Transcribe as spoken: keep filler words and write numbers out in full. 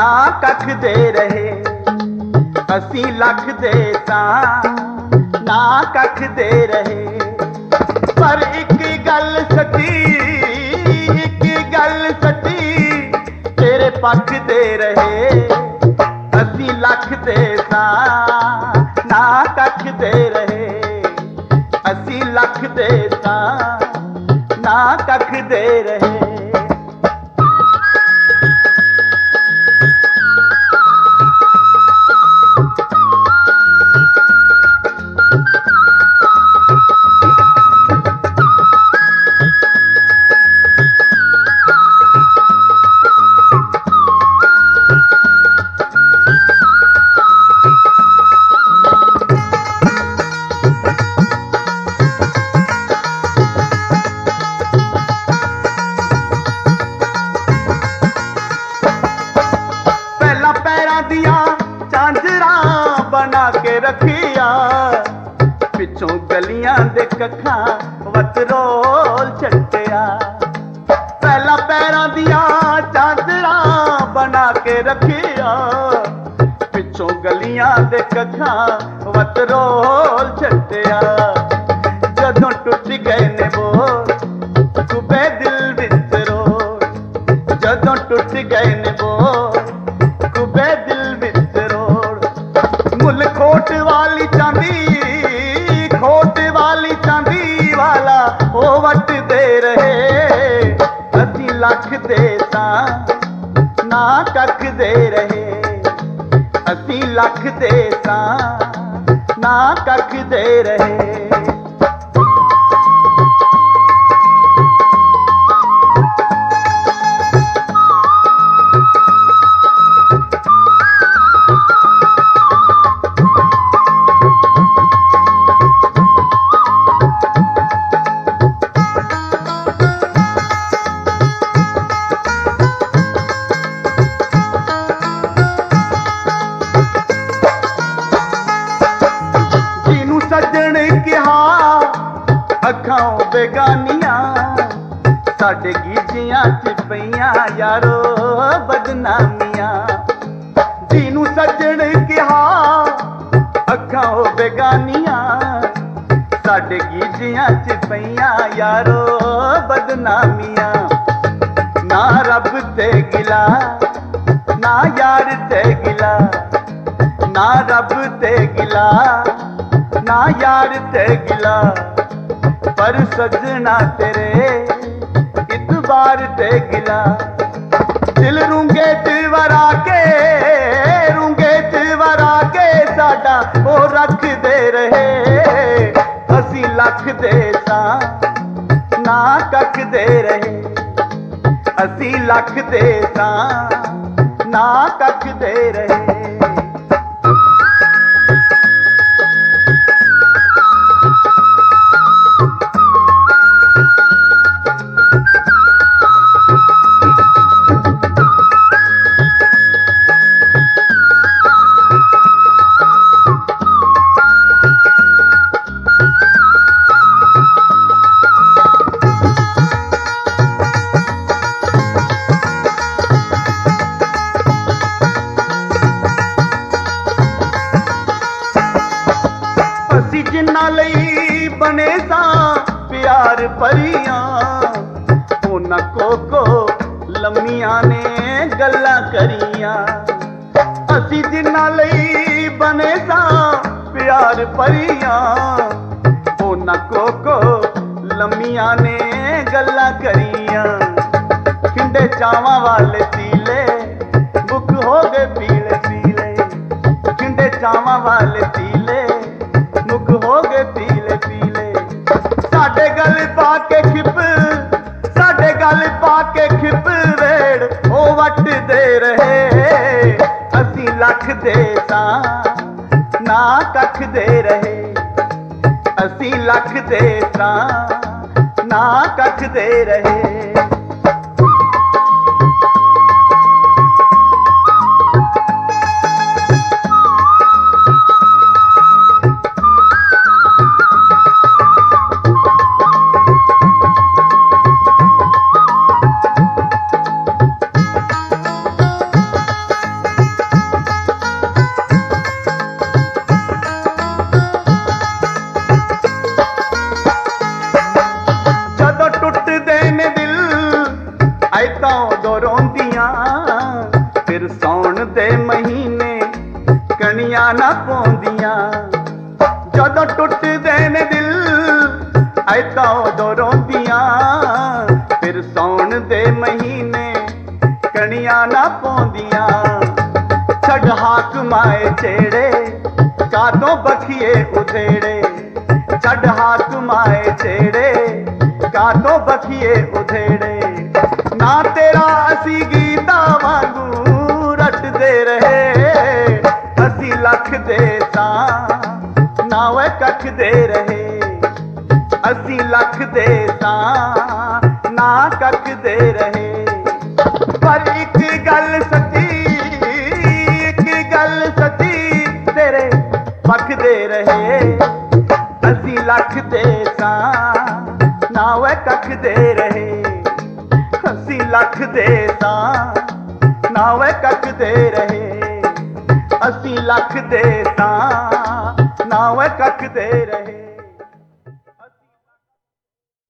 ना कख दे रहे असी लख दे सां ना कख दे रहे। पर एक गल सच्ची एक गल सच्ची तेरे पख दे रहे असी लख दे सां ना कख दे रहे असी लख दे सां ना कख दे रहे। बना के रखिया पिछों गलियां दे कखां वतरोल छटिया। पहला पैरां दिया चादरा बना के रखिया पिछों गलियां दे कखां वतरोल छटिया। जदों टुट गए ने बोल कुबे दिल विच रोल जदों टुट गए ने बोल कुबे दिल विच मुल खोट वाली चांदी खोट वाली चांदी वाला ओ वट दे रहे असी लख दे सां ना कख दे रहे असी लख दे सां ना कख दे रहे। सजन कहा अखां बेगानियां साडे गीजियां च पईयां यारो बदनामियां। जीनू सजन कहा अखां बेगानियां साडे गीजियां च पईयां यारो बदनामियां। ना रब ते गिला ना यार ते गिला ना रब ते गिला ना यार ते गिला पर सजना तेरे इतबार ते गिला। दिल रूंगे च वरा के रूंगे च वरा के साडा ओ रख दे रहे असी लख दे सां ना कख दे रहे असी लख दे सां ना कख दे रहे। जिन्ना लई बने सां प्यार परियां उन्हां को लम्मियां ने गल्लां करियां। असी जिन्ना लई बने सां प्यार परियां उन्हां को लम्मियां ने गल्लां करियां। खिंडे चावां वाले पीले बुक हो गए पीले पीले खिंडे चावां वाले पीले मुख हो गए पीले पीले। साडे गल पाके खिप साडे गल पाके खिप वेड़ ओ वट दे रहे असी लख दे सां ना कख दे रहे असी लख दे सां ना कख दे रहे। फिर सौण दे महीने कणियां ना पौंदियां जदों टुटदे ने दिल ऐतां उदों रोंदियां फिर सौण दे महीने कणियां ना पौंदियां छड़ हाक माए छेड़े कातों बखिए उधेड़े छड़ हाक माए छेड़े कातों बखिए उधेड़े ना तेरा असी गीता वांगू रटदे रहे असी लख दे सां ना वे कख दे रहे असी लख दे सां ना कख दे रहे पर एक गल सच्ची एक गल सच्ची तेरे पख दे रहे असी लख दे सां ना वे कख दे रहे असी लख दे सां ना वे कख दे रहे असी लख दे सां ना वे कख दे रहे।